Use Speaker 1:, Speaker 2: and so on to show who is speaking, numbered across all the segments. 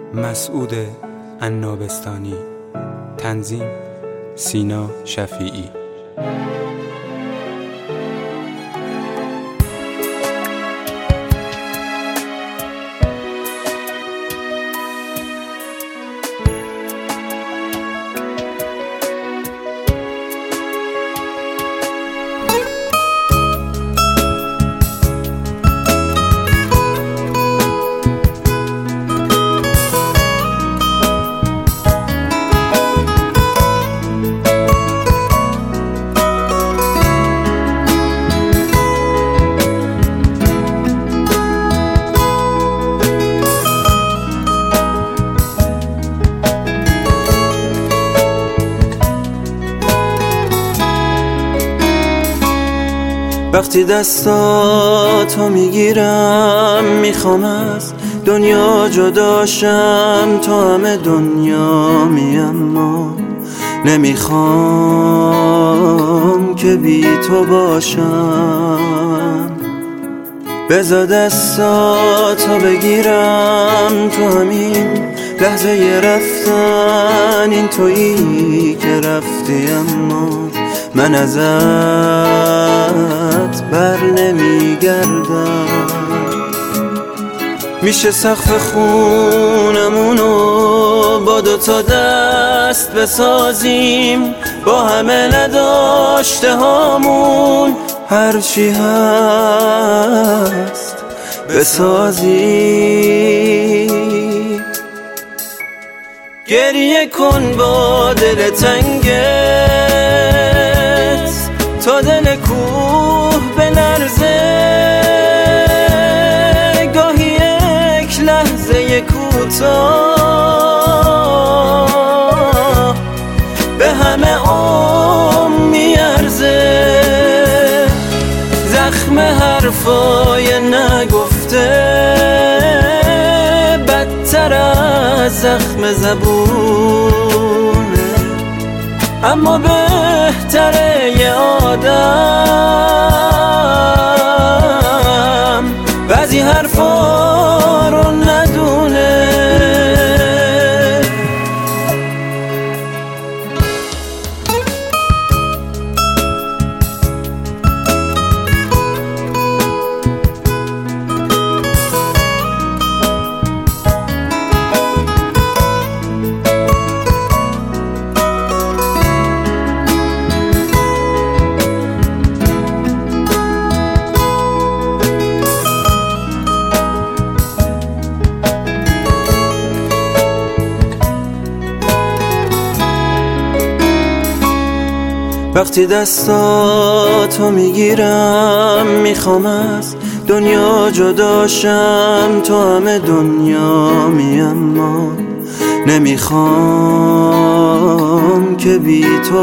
Speaker 1: مسعود عنابستانی. تنظیم سینا شفیعی.
Speaker 2: وقتی دستاتو میگیرم میخوام از دنیا جداشم، تو همه دنیا اما نمیخوام که بی تو باشم. بذار دستاتو بگیرم، تو همین لحظه رفتن این تویی که رفتی، اما من ازت بر نمیگردم. میشه سقف خونمونو با دوتا دست بسازیم، با همه نداشته هامون هرچی هست بسازیم. گریه کن با دل تنگت تا دل کوه بلرزه، گاهی یک لحظه کوتاه به همه عمر میارزه. زخم حرفای نگفته بدتر از زخم زبونه، اما بهتره یه آدم بعضی حرفا رو ندونه. وقتی دستاتو میگیرم میخوام از دنیا جداشم، تو همه دنیا اما نمیخوام که بی تو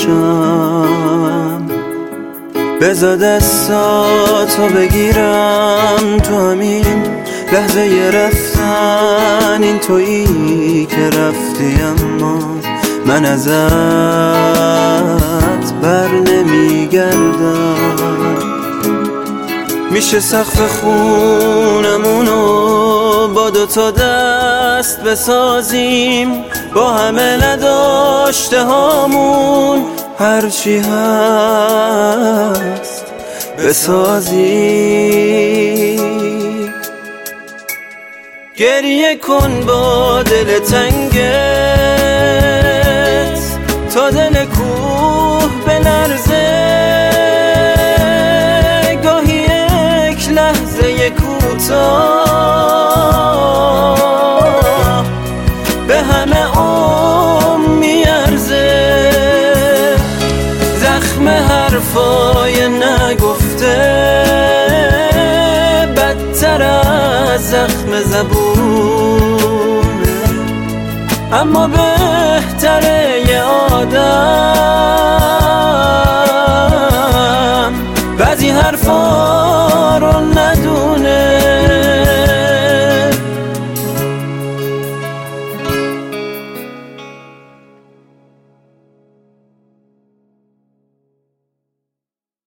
Speaker 2: باشم. بذار دستاتو بگیرم، تو همین لحظه رفتن این تویی که رفتی، اما من ازت بر نمیگردم. میشه سقف خونمونو با دوتا دست بسازیم، با همه نداشته هامون هرچی هست بسازیم. گریه کن با دل تنگت تا دل کوه بلرزه، گاهی یک لحظه کوتاه به همه عمر میارزه. زخم حرفای نگفته بدتر از زخم زبونه، اما بهتره یه آدم